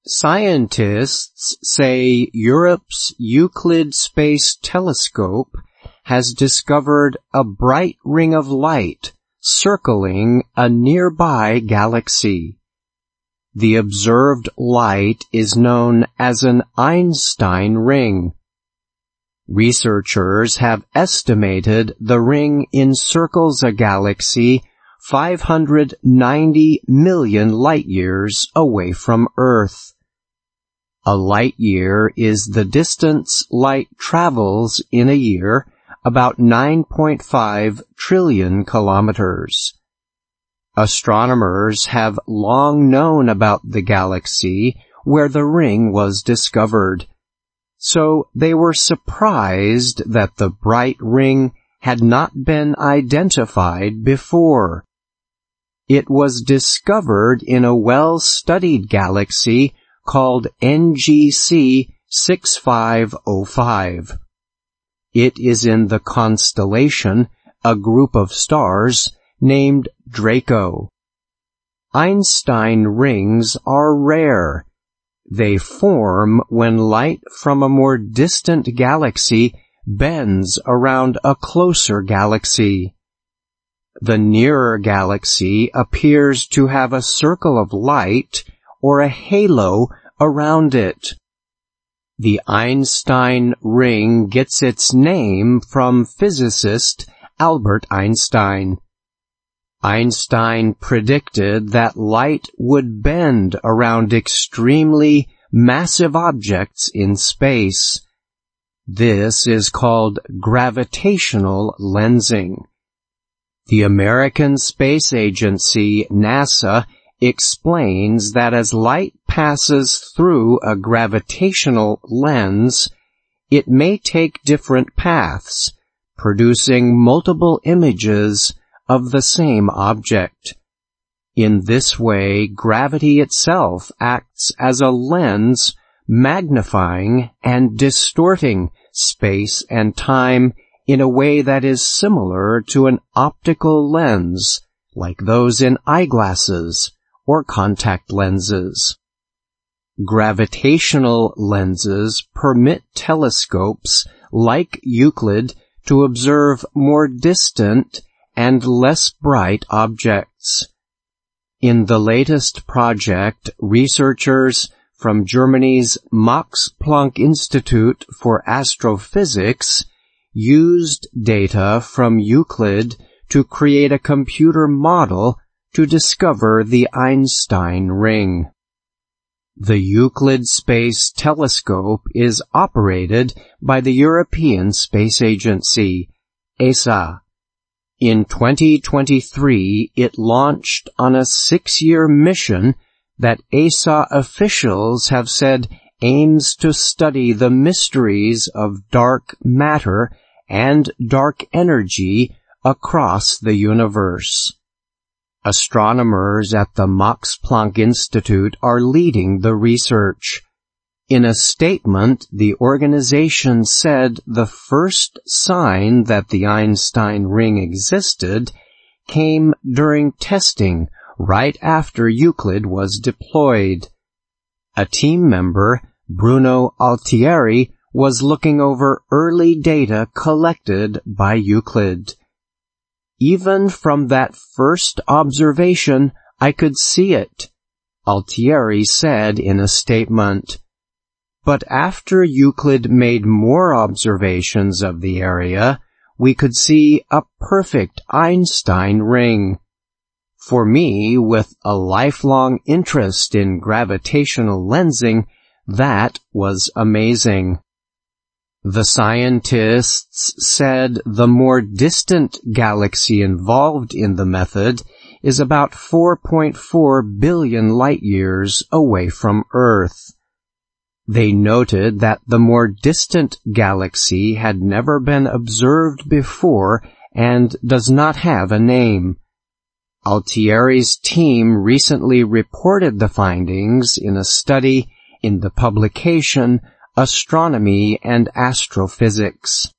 Scientists say Europe's Euclid Space Telescope has discovered a bright ring of light circling a nearby galaxy. The observed light is known as an Einstein ring. Researchers have estimated the ring encircles a galaxy 590 million light-years away from Earth. A light-year is the distance light travels in a year, about 9.5 trillion kilometers. Astronomers have long known about the galaxy where the ring was discovered, so they were surprised that the bright ring had not been identified before. It was discovered in a well-studied galaxy called NGC 6505. It is in the constellation, a group of stars, named Draco. Einstein rings are rare. They form when light from a more distant galaxy bends around a closer galaxy. The nearer galaxy appears to have a circle of light or a halo around it. The Einstein ring gets its name from physicist Albert Einstein. Einstein predicted that light would bend around extremely massive objects in space. This is called gravitational lensing. The American Space Agency, NASA, explains that as light passes through a gravitational lens, it may take different paths, producing multiple images of the same object. In this way, gravity itself acts as a lens, magnifying and distorting space and time in a way that is similar to an optical lens, like those in eyeglasses or contact lenses. Gravitational lenses permit telescopes like Euclid to observe more distant and less bright objects. In the latest project, researchers from Germany's Max Planck Institute for Astrophysics used data from Euclid to create a computer model to discover the Einstein ring. The Euclid Space Telescope is operated by the European Space Agency, ESA. In 2023, it launched on a 6-year mission that ESA officials have said aims to study the mysteries of dark matter and dark energy across the universe. Astronomers at the Max Planck Institute are leading the research. In a statement, the organization said the first sign that the Einstein ring existed came during testing right after Euclid was deployed. A team member, Bruno Altieri, was looking over early data collected by Euclid. Even from that first observation, I could see it, Altieri said in a statement. But after Euclid made more observations of the area, we could see a perfect Einstein ring. For me, with a lifelong interest in gravitational lensing, that was amazing. The scientists said the more distant galaxy involved in the method is about 4.4 billion light-years away from Earth. They noted that the more distant galaxy had never been observed before and does not have a name. Altieri's team recently reported the findings in a study in the publication Astronomy and Astrophysics.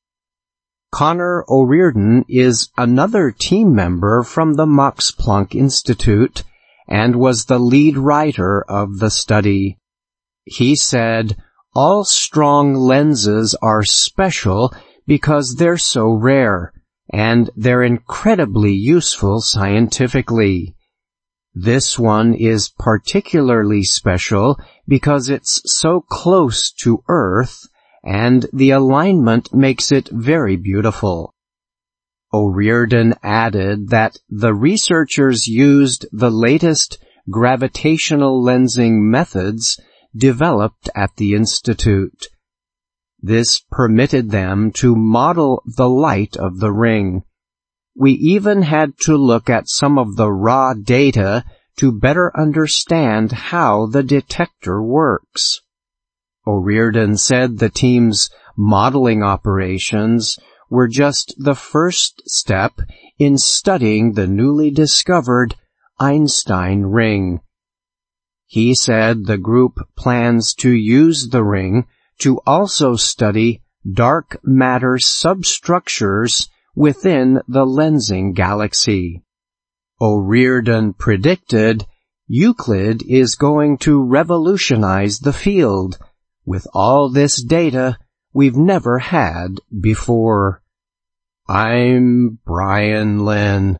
Connor O'Riordan is another team member from the Max Planck Institute and was the lead writer of the study. He said, all strong lenses are special because they're so rare, and they're incredibly useful scientifically. This one is particularly special because it's so close to Earth, and the alignment makes it very beautiful. O'Riordan added that the researchers used the latest gravitational lensing methods developed at the Institute. This permitted them to model the light of the ring. We even had to look at some of the raw data to better understand how the detector works. O'Riordan said the team's modeling operations were just the first step in studying the newly discovered Einstein ring. He said the group plans to use the ring to also study dark matter substructures within the lensing galaxy. O'Riordan predicted Euclid is going to revolutionize the field with all this data we've never had before. I'm Brian Lynn.